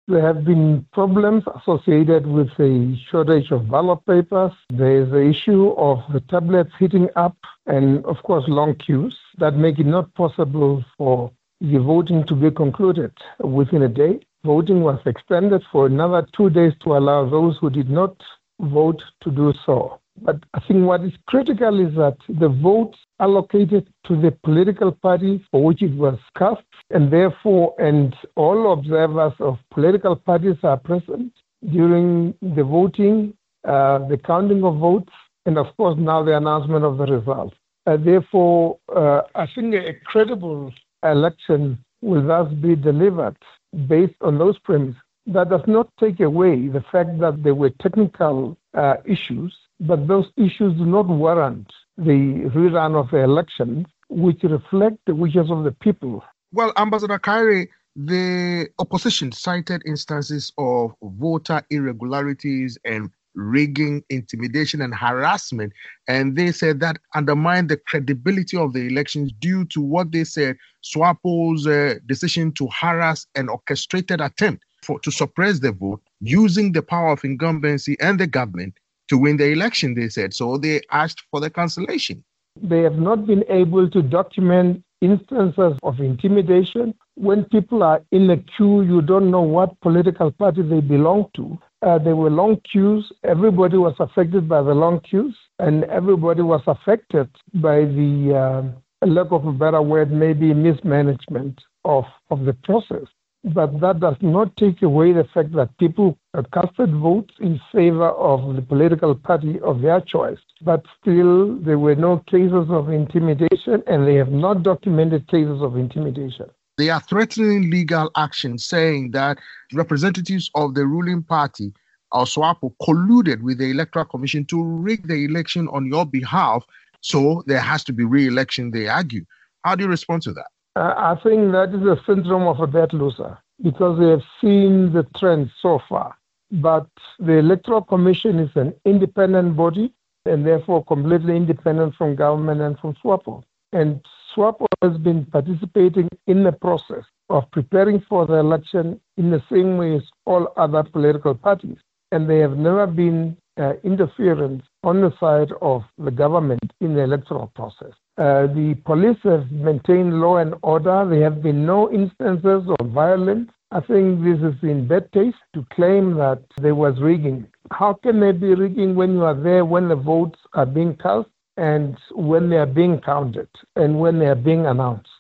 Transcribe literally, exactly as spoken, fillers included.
There have been problems associated with the shortage of ballot papers. There is the issue of the tablets heating up and, of course, long queues that make it not possible for the voting to be concluded within a day. Voting was extended for another two days to allow those who did not vote to do so. But I think what is critical is that the votes allocated to the political party for which it was cast, and therefore, and all observers of political parties are present during the voting, uh, the counting of votes, and of course now the announcement of the results. Uh, therefore, uh, I think a credible election will thus be delivered based on those premises. That does not take away the fact that there were technical uh, issues, but those issues do not warrant the rerun of the elections, which reflect the wishes of the people. Well, Ambassador Kaire, the opposition cited instances of voter irregularities and rigging, intimidation, and harassment, and they said that undermined the credibility of the elections due to what they said SWAPO's uh, decision to harass an orchestrated attempt for, to suppress the vote using the power of incumbency and the government to win the election, they said. So they asked for the cancellation. They have not been able to document instances of intimidation. When people are in a queue, you don't know what political party they belong to. Uh, there were long queues. Everybody was affected by the long queues, and everybody was affected by the uh, lack of a better word, maybe mismanagement of, of the process. But that does not take away the fact that people casted votes in favor of the political party of their choice. But still, there were no cases of intimidation, and they have not documented cases of intimidation. They are threatening legal action, saying that representatives of the ruling party, or SWAPO, colluded with the Electoral Commission to rig the election on your behalf. So there has to be re-election, they argue. How do you respond to that? Uh, I think that is the syndrome of a bad loser, because they have seen the trend so far. But the Electoral Commission is an independent body, and therefore completely independent from government and from SWAPO. And SWAPO has been participating in the process of preparing for the election in the same way as all other political parties. And there have never been uh, interference on the side of the government in the electoral process. Uh, the police have maintained law and order. There have been no instances of violence. I think this is in bad taste to claim that there was rigging. How can there be rigging when you are there when the votes are being cast and when they are being counted and when they are being announced?